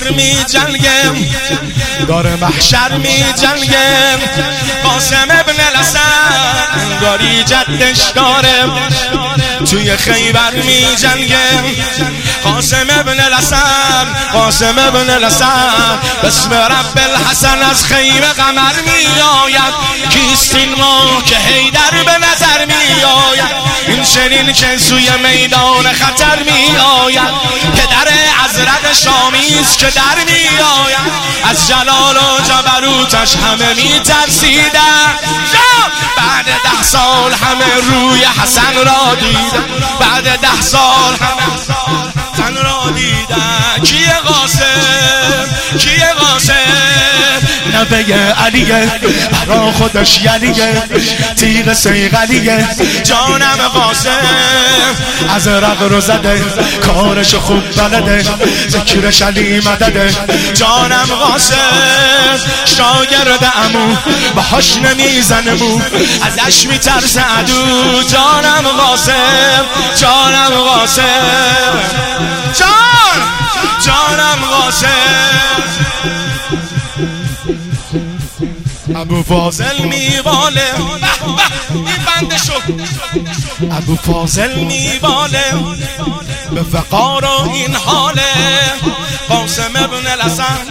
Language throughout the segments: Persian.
محشر می جنگه، داره محشر می جنگه. قاسم ابن الاسد انگاری جدش داره، توی خیبر می جنگه. قاسم ابن الاسد، قاسم ابن الاسد بسم رب الحسن از خیمه قمر می آید. کیست این ما که حیدر به نظر می آید؟ این چنین که سوی میدان خطر می آید. پدر ازرق شامیست که در می آید. از جلال و جبروتش همه می ترسیدن. بعد 10 سال همه روی حسن را دیدن. بعد 10 سال همه حسن را دیدن. کیه قاسم؟ کیه قاسم؟ نبی علیه، برا خودش یلیه، تیغ سیغلیه. جانم قاسم ازرق رو زده، کارش خوب بلده، ذکرش علی مدده. جانم قاسم شاگرد عمو، باهاش نمیزنه مو، ازش میترسه عدو. جانم قاسم، جانم قاسم، جانم قاسم. ابو فاضل میواله، این بنده شو. ابو فاضل میواله به فقار و این حاله. قاسم ابن الاسد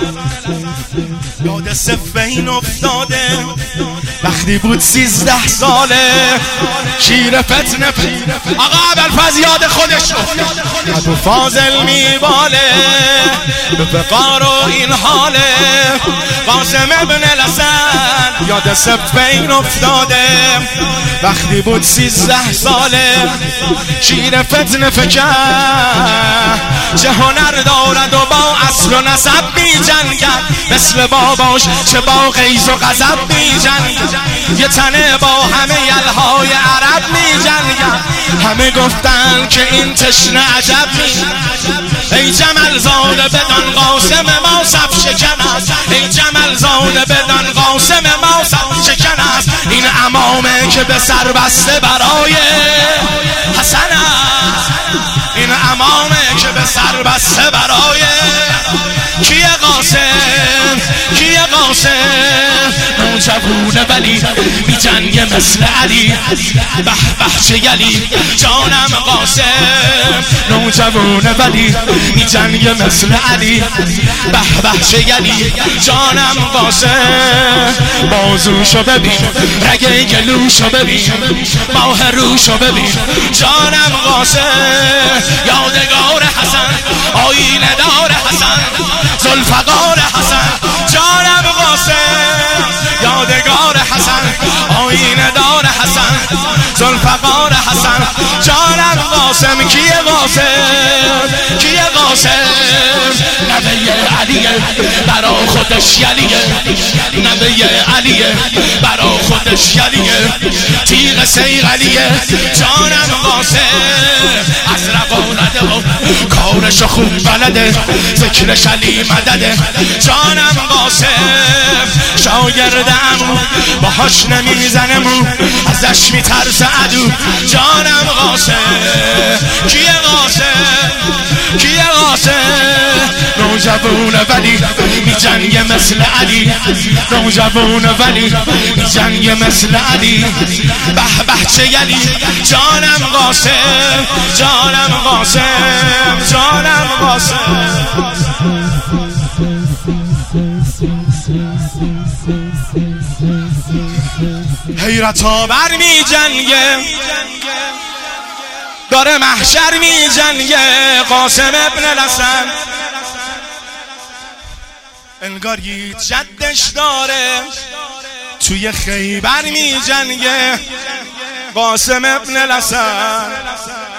یاد صفین افتاده، وقتی بود 13 ساله. شیر فتنه آقا ابوالفضل یاد خودش شو. ابو فاضل میواله به فقار و این حاله. قاسم ابن الاسد یاد صفین افتاده، وقتی بود 13 ساله. شیر فتنه فکر چه هنر دارد و با اصل و نسب می جنگد. مثل باباش چه با غیظ و غضب می جنگد. یه تنه با همه یلهای عرب می جنگد. همه گفتن که این تشنه عجب می. ای جمل زاده بدان قاسم ما صف شکن است. ای جمل زاده بدان قاسم ما صف شکن است. این امامه که به سر بسته برای حسن است. این امامه که به سر بسته برای کیه قاسم؟ کیه قاسم؟ نوجوونه ولی می جنگه مثل علی. به به چه یلی. جانم قاسم نوجوونه ولی می جنگه مثل علی. به به چه یلی. جانم قاسم بازوشو ببین، رگ گلوشو ببین، ماه روشو ببین. جانم قاسم یادگار حسن، آینه دار حسن، ذوالفقار حسن. جانم قاسم یادگار حسن، آینه دار حسن، ذوالفقار حسن. جانم قاسم کیه قاسم؟ کیه قاسم؟ نبی علیه برا خودش یلیه، نبی علیه برا خودش یلیه، تیغ سیغلیه. جانم قاسم ازرق آنده و کارش خوب بلده، ذکرش علی مدده. جانم قاسم شاگردم باهاش نمیزنه مو، ازش میترسه عدو. جانم قاسم کیه قاسم؟ کیه قاسم؟ نوجوونه ولی می جنگه مثل علی، نوجوونه ولی می جنگه مثل علی. به به چه یلی. جانم قاسم، جانم قاسم، جانم قاسم. حیرت آور می جنگه، داره محشر می جنگه. قاسم ابن الاسد انگاری جدش داره، توی خیبر می جنگه. قاسم ابن الاسد